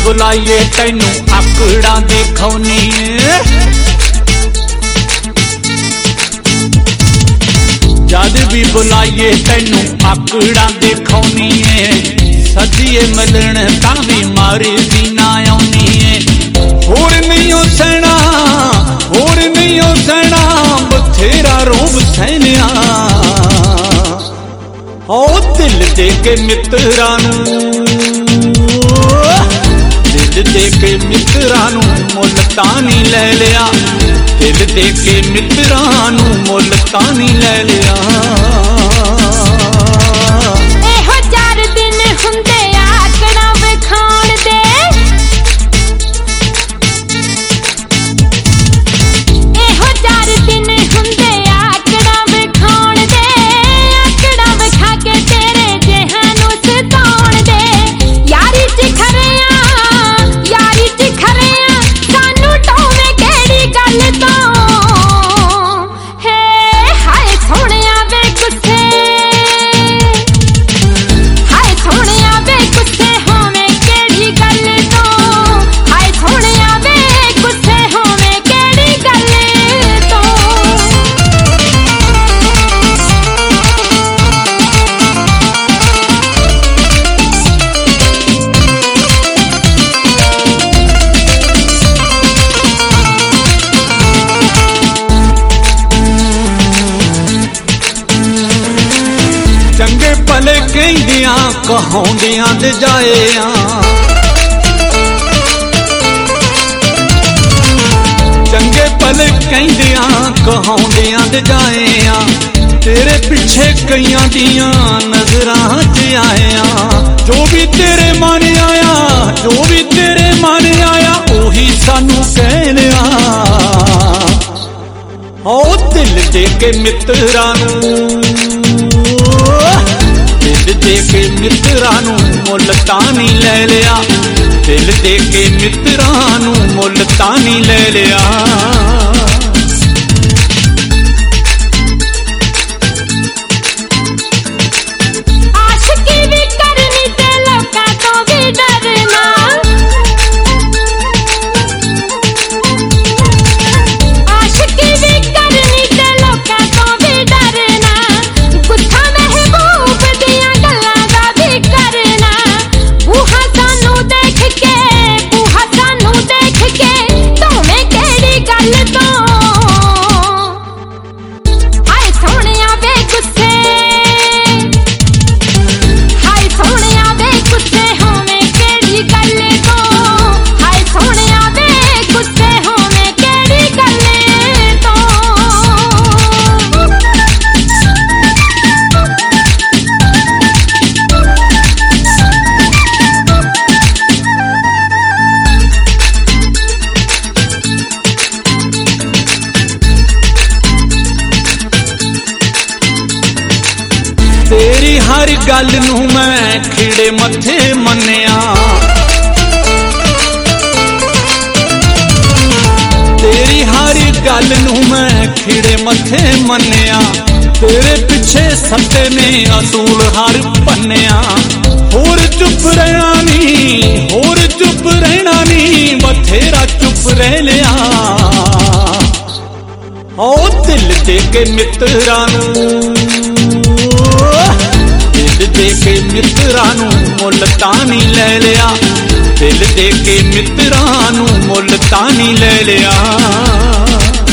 बुलाइए तैनू आकड़ा दिखाउनी जद भी बुलाइए तैनू आकड़ा दिखाउनी सदिए मिलन तां भी मारी दी ना आउनी होर नहीं हो सहना होर नहीं हो सहना बथेरा रोब सहनिया ओ दिल दे के मित्रा दिल दे के मित्रा मुल तानी ले लिया दिल दे के मित्रा मुल तानी ले लिया चंगे भले कहदियां कहाउंदियां ते जाएयां चंगे भले कहदियां कहाउंदियां ते जाएयां तेरे पिछे कईयां दियां नजरां च आएयां जो भी तेरे मन आया जो भी तेरे मन आया ओही सानू कह लिया ओ दिल दे के मित्रा दिल दे के मित्रा मुल तानी ले लिया दिल दे के मित्रा मुल तानी ले लिया तेरी हर गल नू मैं खिड़े मथे मन्निया तेरी हर गल नू मैं खिड़े मथे मन्निया तेरे पिछे सत्ते ने असूल हर पन्निया होर चुप रहना नी बथेरा चुप रह लिया ओ दिल दे के मित्रा दिल दे के मित्रा मुल तानी ले लिया दिल दे के मित्रा मुल तानी ले लिया